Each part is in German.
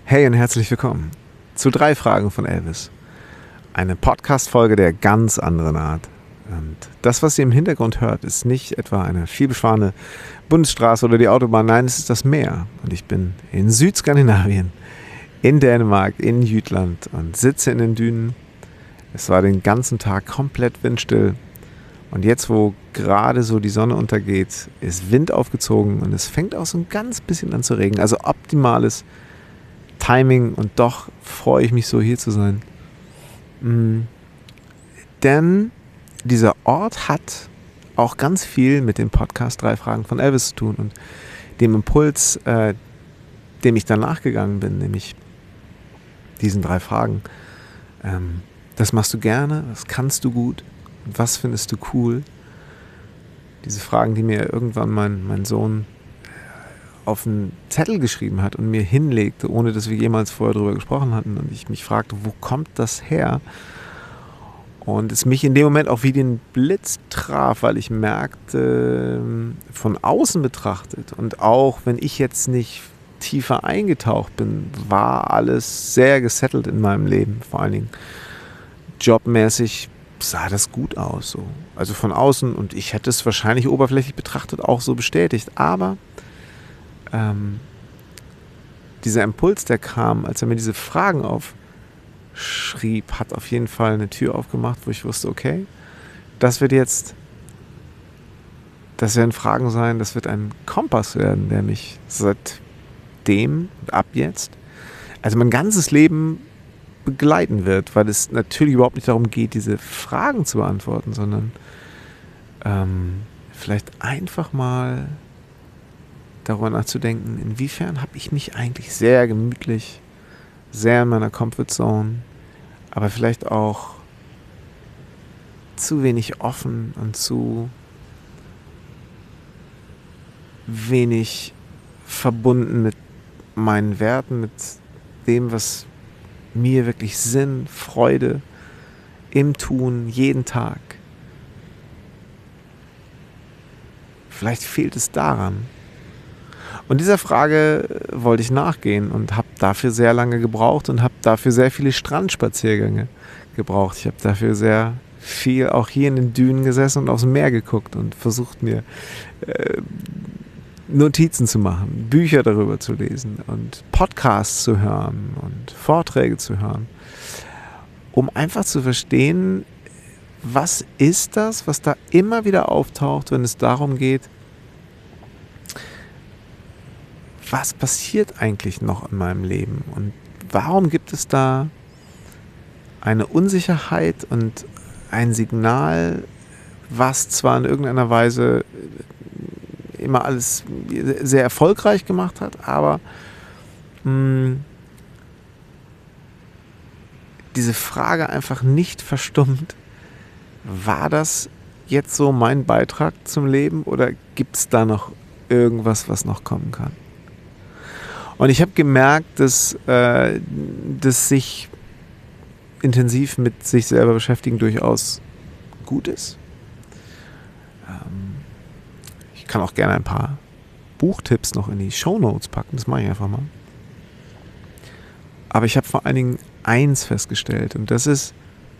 Hey und herzlich willkommen zu 3 Fragen von Elvis. Eine Podcast-Folge der ganz anderen Art. Und das, was ihr im Hintergrund hört, ist nicht etwa eine vielbefahrene Bundesstraße oder die Autobahn. Nein, es ist das Meer. Und ich bin in Südskandinavien, in Dänemark, in Jütland und sitze in den Dünen. Es war den ganzen Tag komplett windstill. Und jetzt, wo gerade so die Sonne untergeht, ist Wind aufgezogen und es fängt auch so ein ganz bisschen an zu regnen. Also optimales Timing, und doch freue ich mich so, hier zu sein. Denn dieser Ort hat auch ganz viel mit dem Podcast 3 Fragen von Elvis zu tun und dem Impuls, dem ich dann nachgegangen bin, nämlich diesen 3 Fragen. Das machst du gerne, das kannst du gut, was findest du cool? Diese Fragen, die mir irgendwann mein Sohn auf einen Zettel geschrieben hat und mir hinlegte, ohne dass wir jemals vorher darüber gesprochen hatten. Und ich mich fragte, wo kommt das her? Und es mich in dem Moment auch wie den Blitz traf, weil ich merkte, von außen betrachtet und auch wenn ich jetzt nicht tiefer eingetaucht bin, war alles sehr gesettelt in meinem Leben. Vor allen Dingen jobmäßig sah das gut aus. So. Also von außen, und ich hätte es wahrscheinlich oberflächlich betrachtet auch so bestätigt. Aber dieser Impuls, der kam, als er mir diese Fragen aufschrieb, hat auf jeden Fall eine Tür aufgemacht, wo ich wusste, okay, das werden Fragen sein, das wird ein Kompass werden, der mich seitdem und ab jetzt, also mein ganzes Leben begleiten wird, weil es natürlich überhaupt nicht darum geht, diese Fragen zu beantworten, sondern vielleicht einfach mal darüber nachzudenken, inwiefern habe ich mich eigentlich sehr gemütlich, sehr in meiner Comfortzone, aber vielleicht auch zu wenig offen und zu wenig verbunden mit meinen Werten, mit dem, was mir wirklich Sinn, Freude im Tun, jeden Tag. Vielleicht fehlt es daran. Und dieser Frage wollte ich nachgehen und habe dafür sehr lange gebraucht und habe dafür sehr viele Strandspaziergänge gebraucht. Ich habe dafür sehr viel auch hier in den Dünen gesessen und aufs Meer geguckt und versucht mir Notizen zu machen, Bücher darüber zu lesen und Podcasts zu hören und Vorträge zu hören, um einfach zu verstehen, was ist das, was da immer wieder auftaucht, wenn es darum geht, was passiert eigentlich noch in meinem Leben und warum gibt es da eine Unsicherheit und ein Signal, was zwar in irgendeiner Weise immer alles sehr erfolgreich gemacht hat, aber diese Frage einfach nicht verstummt, war das jetzt so mein Beitrag zum Leben oder gibt es da noch irgendwas, was noch kommen kann? Und ich habe gemerkt, dass sich intensiv mit sich selber beschäftigen durchaus gut ist. Ich kann auch gerne ein paar Buchtipps noch in die Shownotes packen, das mache ich einfach mal. Aber ich habe vor allen Dingen eins festgestellt, und das ist,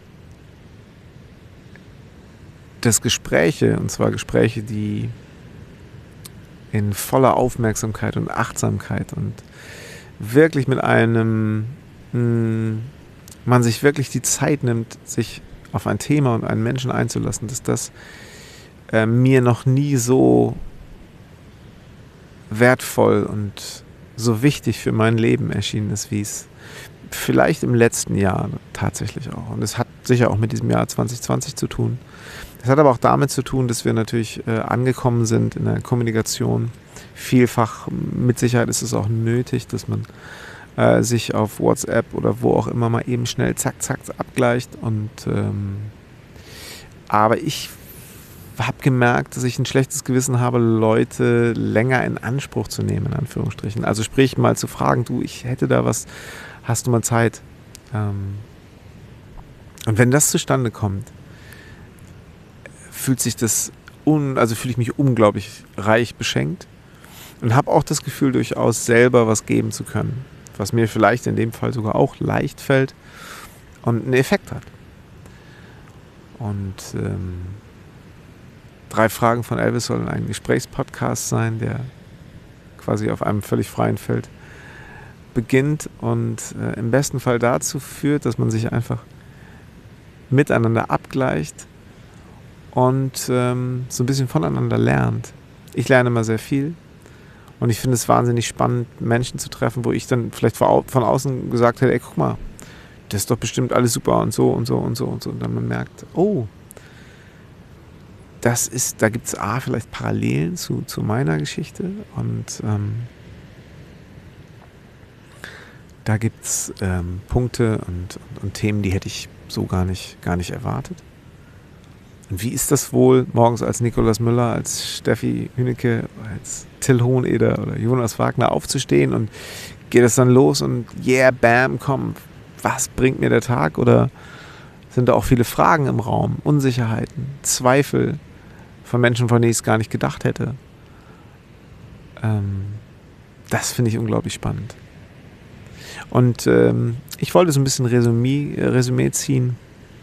dass Gespräche, und zwar Gespräche, die in voller Aufmerksamkeit und Achtsamkeit und wirklich mit einem, man sich wirklich die Zeit nimmt, sich auf ein Thema und einen Menschen einzulassen, dass das mir noch nie so wertvoll und so wichtig für mein Leben erschienen ist, wie es vielleicht im letzten Jahr tatsächlich auch. Und es hat sicher auch mit diesem Jahr 2020 zu tun. Es hat aber auch damit zu tun, dass wir natürlich angekommen sind in der Kommunikation. Vielfach, mit Sicherheit ist es auch nötig, dass man sich auf WhatsApp oder wo auch immer mal eben schnell zack, zack abgleicht. Aber ich habe gemerkt, dass ich ein schlechtes Gewissen habe, Leute länger in Anspruch zu nehmen, in Anführungsstrichen. Also sprich mal zu fragen, du, ich hätte da was, hast du mal Zeit? Und wenn das zustande kommt, fühle ich mich unglaublich reich beschenkt und habe auch das Gefühl, durchaus selber was geben zu können. was mir vielleicht in dem Fall sogar auch leicht fällt und einen Effekt hat. Und 3 Fragen von Elvis soll ein Gesprächspodcast sein, der quasi auf einem völlig freien Feld beginnt und im besten Fall dazu führt, dass man sich einfach miteinander abgleicht und so ein bisschen voneinander lernt. Ich lerne immer sehr viel und ich finde es wahnsinnig spannend, Menschen zu treffen, wo ich dann vielleicht von außen gesagt hätte, ey, guck mal, das ist doch bestimmt alles super und so und so und so und so. Und dann man merkt, oh, da gibt es vielleicht Parallelen zu meiner Geschichte und da gibt es Punkte und Themen, die hätte ich so gar nicht erwartet. Und wie ist das wohl, morgens als Nikolaus Müller, als Steffi Hünecke, als Till Hoheneder oder Jonas Wagner aufzustehen und geht es dann los und yeah, bam, komm, was bringt mir der Tag? Oder sind da auch viele Fragen im Raum, Unsicherheiten, Zweifel von Menschen, von denen ich es gar nicht gedacht hätte? Das finde ich unglaublich spannend. Und ich wollte so ein bisschen Resümee ziehen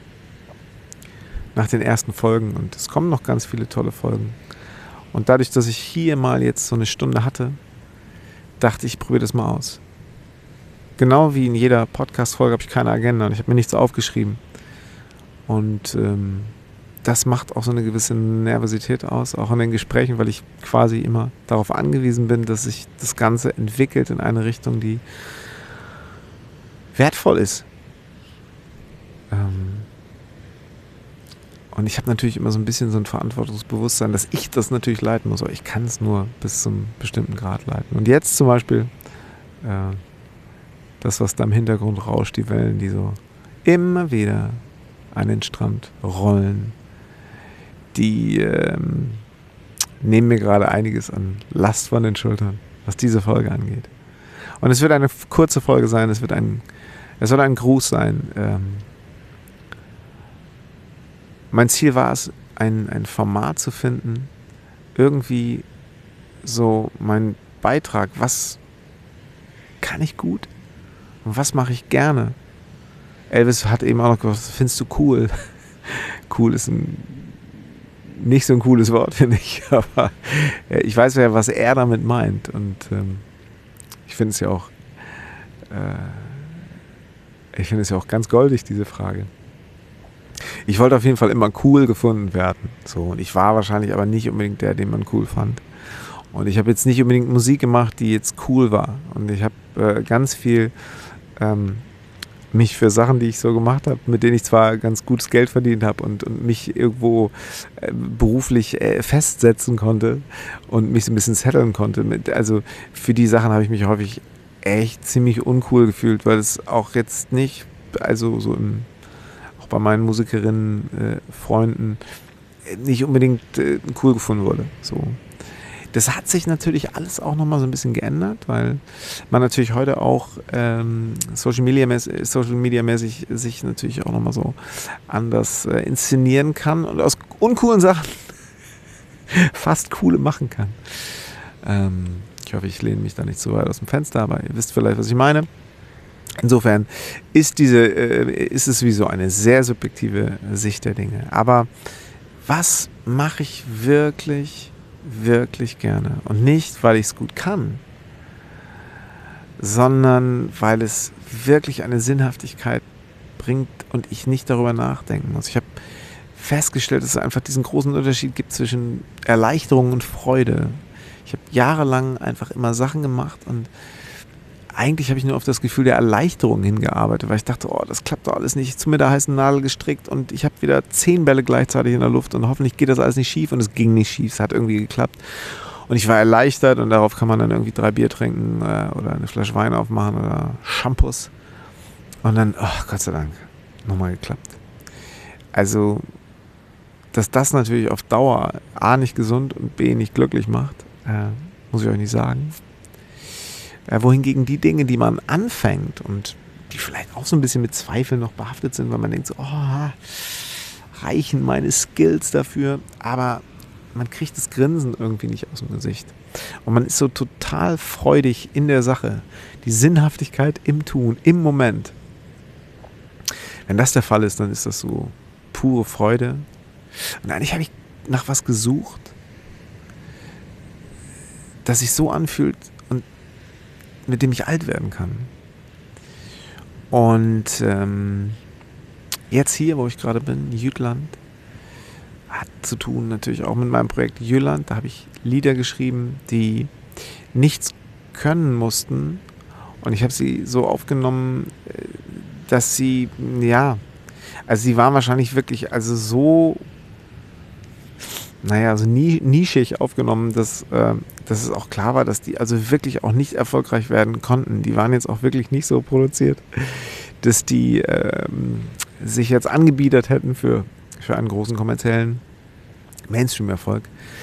nach den ersten Folgen. Und es kommen noch ganz viele tolle Folgen. Und dadurch, dass ich hier mal jetzt so eine Stunde hatte, dachte ich probiere das mal aus. Genau wie in jeder Podcast-Folge habe ich keine Agenda und ich habe mir nichts aufgeschrieben. Und das macht auch so eine gewisse Nervosität aus, auch in den Gesprächen, weil ich quasi immer darauf angewiesen bin, dass sich das Ganze entwickelt in eine Richtung, die wertvoll ist. Und ich habe natürlich immer so ein bisschen so ein Verantwortungsbewusstsein, dass ich das natürlich leiten muss, aber ich kann es nur bis zum bestimmten Grad leiten. Und jetzt zum Beispiel das, was da im Hintergrund rauscht, die Wellen, die so immer wieder an den Strand rollen, die nehmen mir gerade einiges an Last von den Schultern, was diese Folge angeht. Und es wird eine kurze Folge sein, es soll ein Gruß sein. Mein Ziel war es, ein Format zu finden, irgendwie so mein Beitrag, was kann ich gut und was mache ich gerne. Elvis hat eben auch noch gesagt, findest du cool? Cool ist nicht so ein cooles Wort, finde ich, aber ich weiß ja, was er damit meint und ich finde es ja auch ganz goldig, diese Frage. Ich wollte auf jeden Fall immer cool gefunden werden. So, und ich war wahrscheinlich aber nicht unbedingt der, den man cool fand. Und ich habe jetzt nicht unbedingt Musik gemacht, die jetzt cool war. Und ich habe ganz viel mich für Sachen, die ich so gemacht habe, mit denen ich zwar ganz gutes Geld verdient habe und mich irgendwo beruflich festsetzen konnte und mich so ein bisschen setteln konnte. Also für die Sachen habe ich mich häufig echt ziemlich uncool gefühlt, weil es auch jetzt nicht, also so auch bei meinen Musikerinnen, Freunden, nicht unbedingt cool gefunden wurde. So. Das hat sich natürlich alles auch nochmal so ein bisschen geändert, weil man natürlich heute auch Social Media mäßig sich natürlich auch nochmal so anders inszenieren kann und aus uncoolen Sachen fast coole machen kann. Ich hoffe, ich lehne mich da nicht zu weit aus dem Fenster, aber ihr wisst vielleicht, was ich meine. Insofern ist es wie so eine sehr subjektive Sicht der Dinge. Aber was mache ich wirklich, wirklich gerne? Und nicht, weil ich es gut kann, sondern weil es wirklich eine Sinnhaftigkeit bringt und ich nicht darüber nachdenken muss. Ich habe festgestellt, dass es einfach diesen großen Unterschied gibt zwischen Erleichterung und Freude. Ich habe jahrelang einfach immer Sachen gemacht und eigentlich habe ich nur auf das Gefühl der Erleichterung hingearbeitet, weil ich dachte, oh, das klappt doch alles nicht. Ich habe zu mir der heißen Nadel gestrickt und ich habe wieder 10 Bälle gleichzeitig in der Luft und hoffentlich geht das alles nicht schief und es ging nicht schief, es hat irgendwie geklappt. Und ich war erleichtert und darauf kann man dann irgendwie 3 Bier trinken oder eine Flasche Wein aufmachen oder Shampoos. Und dann, oh, Gott sei Dank, nochmal geklappt. Also, dass das natürlich auf Dauer A nicht gesund und B nicht glücklich macht, muss ich euch nicht sagen. Wohingegen die Dinge, die man anfängt und die vielleicht auch so ein bisschen mit Zweifeln noch behaftet sind, weil man denkt so, oh, reichen meine Skills dafür, aber man kriegt das Grinsen irgendwie nicht aus dem Gesicht. Und man ist so total freudig in der Sache. Die Sinnhaftigkeit im Tun, im Moment. Wenn das der Fall ist, dann ist das so pure Freude. Und eigentlich habe ich nach was gesucht, das sich so anfühlt und mit dem ich alt werden kann. Und jetzt hier, wo ich gerade bin, Jütland, hat zu tun natürlich auch mit meinem Projekt Jütland. Da habe ich Lieder geschrieben, die nichts können mussten. Und ich habe sie so aufgenommen, dass sie, ja, also sie waren wahrscheinlich wirklich so nischig aufgenommen, dass es auch klar war, dass die also wirklich auch nicht erfolgreich werden konnten. Die waren jetzt auch wirklich nicht so produziert, dass die sich jetzt angebiedert hätten für einen großen kommerziellen Mainstream-Erfolg.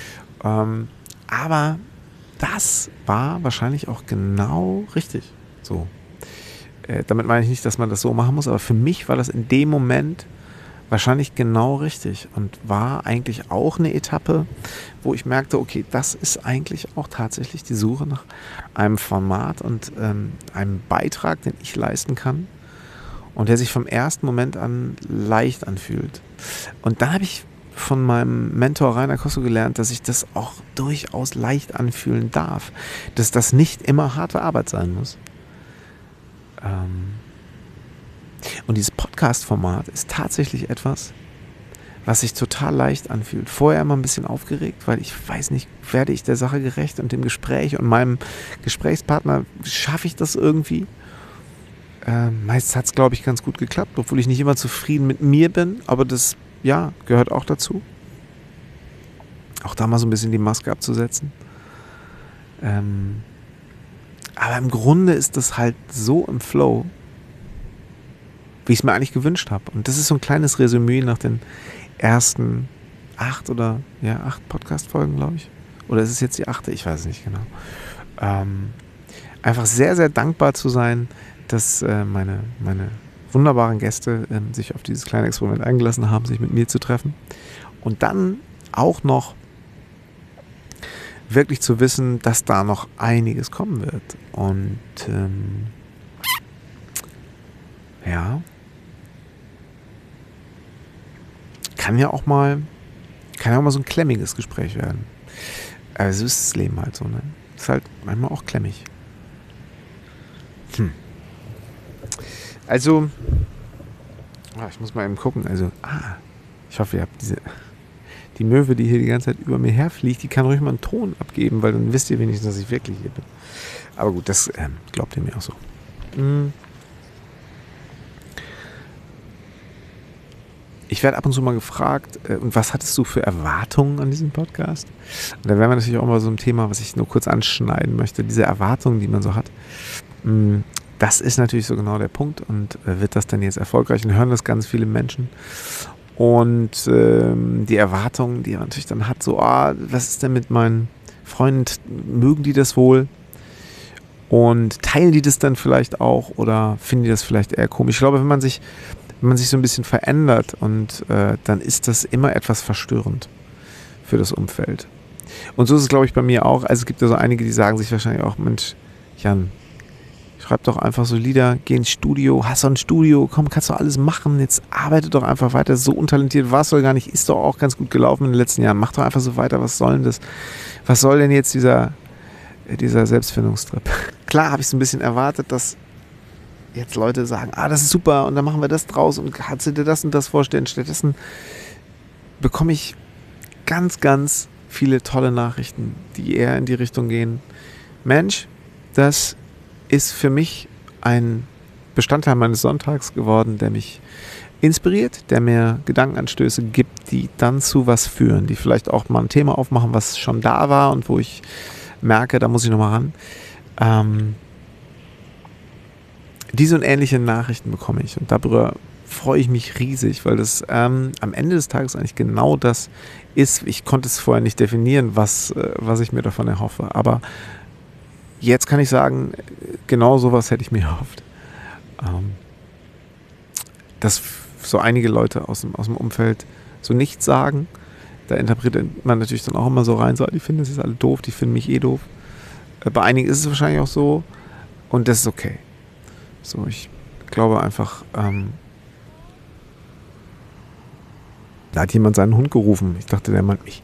Aber das war wahrscheinlich auch genau richtig so. Damit meine ich nicht, dass man das so machen muss, aber für mich war das in dem Moment wahrscheinlich genau richtig und war eigentlich auch eine Etappe, wo ich merkte, okay, das ist eigentlich auch tatsächlich die Suche nach einem Format und einem Beitrag, den ich leisten kann und der sich vom ersten Moment an leicht anfühlt. Und dann habe ich von meinem Mentor Rainer Kosso gelernt, dass ich das auch durchaus leicht anfühlen darf, dass das nicht immer harte Arbeit sein muss. Und dieses Podcast-Format ist tatsächlich etwas, was sich total leicht anfühlt. Vorher immer ein bisschen aufgeregt, weil ich weiß nicht, werde ich der Sache gerecht und dem Gespräch und meinem Gesprächspartner, schaffe ich das irgendwie? Meistens hat es, glaube ich, ganz gut geklappt, obwohl ich nicht immer zufrieden mit mir bin, aber das, ja, gehört auch dazu. Auch da mal so ein bisschen die Maske abzusetzen. Aber im Grunde ist das halt so im Flow, wie ich es mir eigentlich gewünscht habe. Und das ist so ein kleines Resümee nach den ersten 8 Podcast-Folgen, glaube ich. Oder ist es jetzt die 8.? Ich weiß es nicht genau. Einfach sehr, sehr dankbar zu sein, dass meine wunderbaren Gäste sich auf dieses kleine Experiment eingelassen haben, sich mit mir zu treffen. Und dann auch noch wirklich zu wissen, dass da noch einiges kommen wird. Und ja, kann ja auch mal so ein klemmiges Gespräch werden. Also ist das Leben halt so, ne? Ist halt manchmal auch klemmig. Also, ich muss mal eben gucken. Also, ich hoffe, ihr habt die Möwe, die hier die ganze Zeit über mir herfliegt, die kann ruhig mal einen Ton abgeben, weil dann wisst ihr wenigstens, dass ich wirklich hier bin. Aber gut, das glaubt ihr mir auch so. Ich werde ab und zu mal gefragt, und was hattest du für Erwartungen an diesen Podcast? Und da wären wir natürlich auch mal so ein Thema, was ich nur kurz anschneiden möchte. Diese Erwartungen, die man so hat. Das ist natürlich so genau der Punkt. Und wird das dann jetzt erfolgreich? Und hören das ganz viele Menschen. Und die Erwartungen, die man natürlich dann hat, so, was ist denn mit meinen Freunden? Mögen die das wohl? Und teilen die das dann vielleicht auch? Oder finden die das vielleicht eher komisch? Ich glaube, wenn man sich so ein bisschen verändert und dann ist das immer etwas verstörend für das Umfeld. Und so ist es, glaube ich, bei mir auch. Also es gibt ja so einige, die sagen sich wahrscheinlich auch, Mensch, Jan, schreib doch einfach so Lieder, geh ins Studio, hast doch ein Studio, komm, kannst doch alles machen, jetzt arbeite doch einfach weiter, so untalentiert warst du gar nicht, ist doch auch ganz gut gelaufen in den letzten Jahren, mach doch einfach so weiter, was soll denn das? Was soll denn jetzt dieser Selbstfindungstrip? Klar habe ich es ein bisschen erwartet, dass jetzt Leute sagen, das ist super und dann machen wir das draus und kannst du dir das und das vorstellen. Stattdessen bekomme ich ganz, ganz viele tolle Nachrichten, die eher in die Richtung gehen. Mensch, das ist für mich ein Bestandteil meines Sonntags geworden, der mich inspiriert, der mir Gedankenanstöße gibt, die dann zu was führen, die vielleicht auch mal ein Thema aufmachen, was schon da war und wo ich merke, da muss ich nochmal ran. Diese und ähnliche Nachrichten bekomme ich und darüber freue ich mich riesig, weil das am Ende des Tages eigentlich genau das ist. Ich konnte es vorher nicht definieren, was ich mir davon erhoffe, aber jetzt kann ich sagen, genau sowas hätte ich mir erhofft. Dass so einige Leute aus dem Umfeld so nichts sagen, Da interpretiert man natürlich dann auch immer so rein, so, die finden das jetzt alle doof, die finden mich eh doof. Bei einigen ist es wahrscheinlich auch so und das ist okay. So, ich glaube einfach, da hat jemand seinen Hund gerufen. Ich dachte, der meint mich.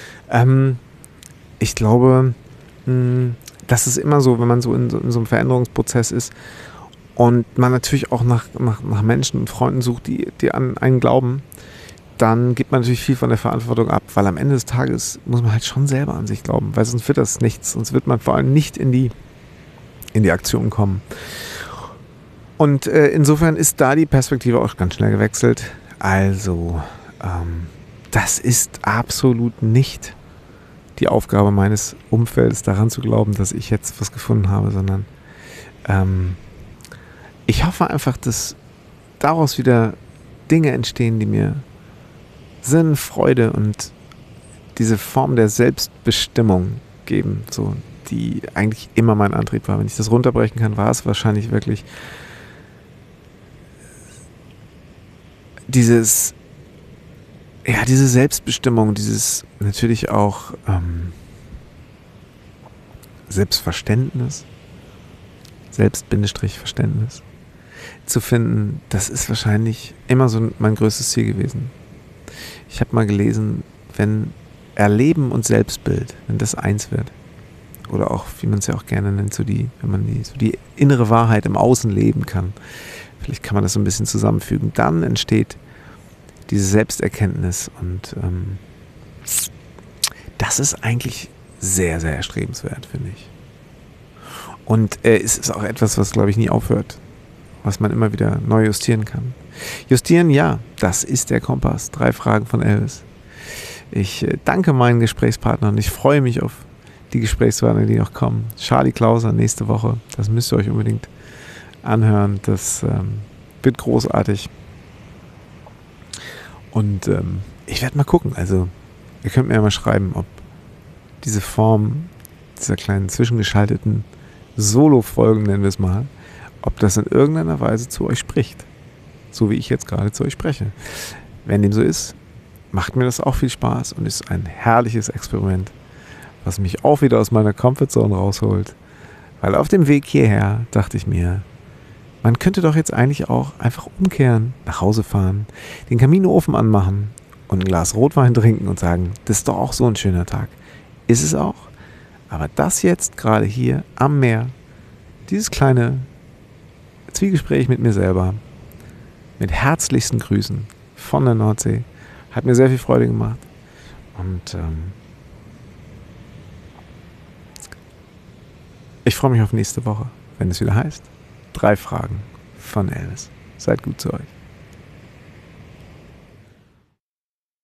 Ich glaube, das ist immer so, wenn man so in so einem Veränderungsprozess ist und man natürlich auch nach Menschen und Freunden sucht, die an einen glauben, dann gibt man natürlich viel von der Verantwortung ab, weil am Ende des Tages muss man halt schon selber an sich glauben, weil sonst wird das nichts, sonst wird man vor allem nicht in die Aktion kommen. Und insofern ist da die Perspektive auch ganz schnell gewechselt. Also, das ist absolut nicht die Aufgabe meines Umfeldes, daran zu glauben, dass ich jetzt was gefunden habe, sondern ich hoffe einfach, dass daraus wieder Dinge entstehen, die mir Sinn, Freude und diese Form der Selbstbestimmung geben, so, die eigentlich immer mein Antrieb war. Wenn ich das runterbrechen kann, war es wahrscheinlich wirklich diese Selbstbestimmung, dieses natürlich auch Selbstverständnis, Selbst-Verständnis zu finden, das ist wahrscheinlich immer so mein größtes Ziel gewesen. Ich habe mal gelesen, wenn Erleben und Selbstbild, wenn das eins wird, oder auch, wie man es ja auch gerne nennt, wenn man die innere Wahrheit im Außen leben kann, vielleicht kann man das so ein bisschen zusammenfügen, dann entsteht diese Selbsterkenntnis und das ist eigentlich sehr, sehr erstrebenswert, finde ich. Und es ist auch etwas, was, glaube ich, nie aufhört, was man immer wieder neu justieren kann. Justieren, ja, das ist der Kompass. 3 Fragen von Elvis. Ich danke meinen Gesprächspartnern und ich freue mich auf die Gesprächspartner, die noch kommen. Charlie Klauser nächste Woche, das müsst ihr euch unbedingt anhören. Das wird großartig. Und ich werde mal gucken. Also, ihr könnt mir ja mal schreiben, ob diese Form dieser kleinen zwischengeschalteten Solo-Folgen, nennen wir es mal, ob das in irgendeiner Weise zu euch spricht. So wie ich jetzt gerade zu euch spreche. Wenn dem so ist, macht mir das auch viel Spaß und ist ein herrliches Experiment, was mich auch wieder aus meiner Comfortzone rausholt. Weil auf dem Weg hierher dachte ich mir, man könnte doch jetzt eigentlich auch einfach umkehren, nach Hause fahren, den Kaminofen anmachen und ein Glas Rotwein trinken und sagen, das ist doch auch so ein schöner Tag. Ist es auch. Aber das jetzt gerade hier am Meer, dieses kleine Zwiegespräch mit mir selber, mit herzlichsten Grüßen von der Nordsee, hat mir sehr viel Freude gemacht. Und ich freue mich auf nächste Woche, wenn es wieder heißt 3 Fragen von Elvis. Seid gut zu euch.